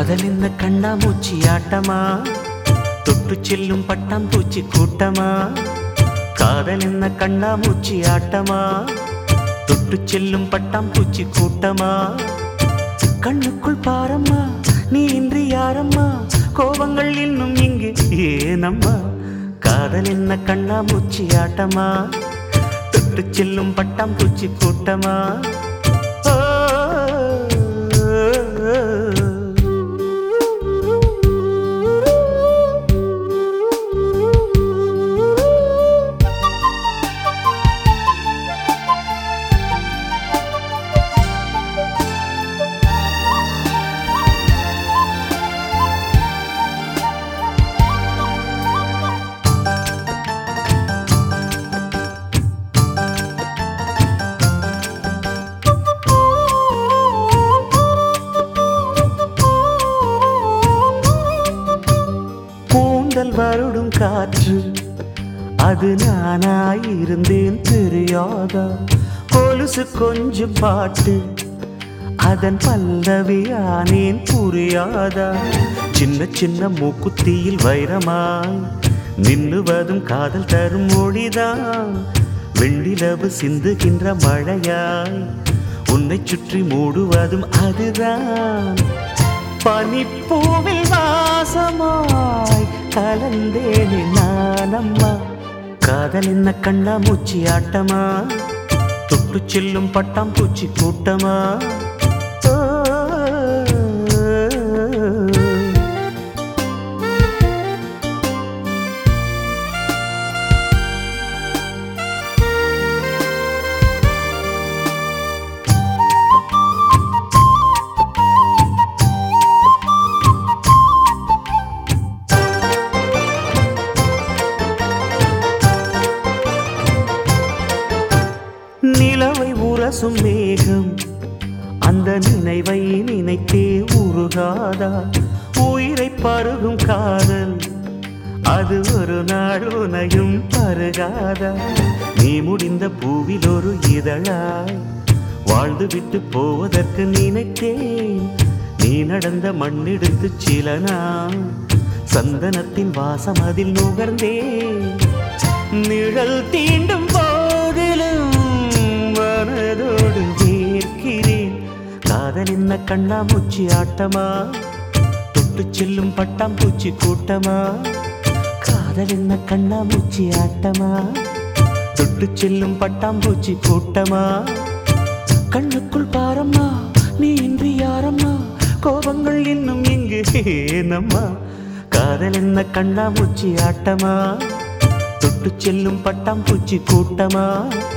காதல் என்ன கண்ணாமூச்சி ஆட்டமா, தொட்டு செல்லும் பட்டாம்பூச்சி கூட்டமா. காதல் என்ன கண்ணாமூச்சி ஆட்டமா, தொட்டு செல்லும் பட்டாம்பூச்சி கூட்டமா. கண்ணுக்குள் பாரம்மா, நீ இன்றி யாரம்மா, கோபங்கள் இன்னும் இங்கு ஏனம்மா. காதல் என்ன கண்ணாமூச்சி ஆட்டமா, தொட்டு செல்லும் பட்டாம்பூச்சி கூட்டமா. வருடும் காற்று அது நானாயிருந்தேன் தெரியாதா. கொலுசு கொஞ்சம் பாட்டு அதன் பல்லவியானேன் புரியாதா. சின்ன சின்ன மூக்குத்தியில் வைரமாய் நின்னுவதும் காதல் தரும் மொழிதான். வெள்ளிலவு சிந்துகின்ற மழையாய் உன்னை சுற்றி மூடுவதும் அதுதான். பனிப்பூவில் வாசமாய் கலந்தேனே நானம்மா. காதல் என்ன கண்ணாமூச்சி ஆட்டமா, தொட்டு செல்லும் பட்டாம்பூச்சி கூட்டமா. நிலவை உரசும் மேகம் அந்த நினைவை நினைத்தே உருகாதா. உயிரை பருகும் காதல் அது ஒரு நாள் உனையும் பருகாதா. நீ முடிந்த பூவில் ஒரு இதழாய் வாழ்ந்து விட்டு போவதற்கு நினைத்தேன். நீ நடந்த மண்ணெடுத்து சில நாள் சந்தனத்தின் வாசம் அதில் நுகர்ந்தேன். நிழல் தீண்டும் போதிலும் மனதோடு வேர்க்கிறேன். காதல் என்ன கண்ணாமூச்சி ஆட்டமா, தொட்டு செல்லும் பட்டாம்பூச்சி கூட்டமா. காதல் என்ன கண்ணாமூச்சி ஆட்டமா, தொட்டு செல்லும் பட்டாம்பூச்சி கூட்டமா. கண்ணுக்குள் பாரம்மா, நீ இன்றி யாரம்மா, கோபங்கள் இன்னும் இங்கு ஏனம்மா. காதல் என்ன கண்ணாமூச்சி ஆட்டமா, தொட்டு செல்லும் பட்டாம்பூச்சி கூட்டமா.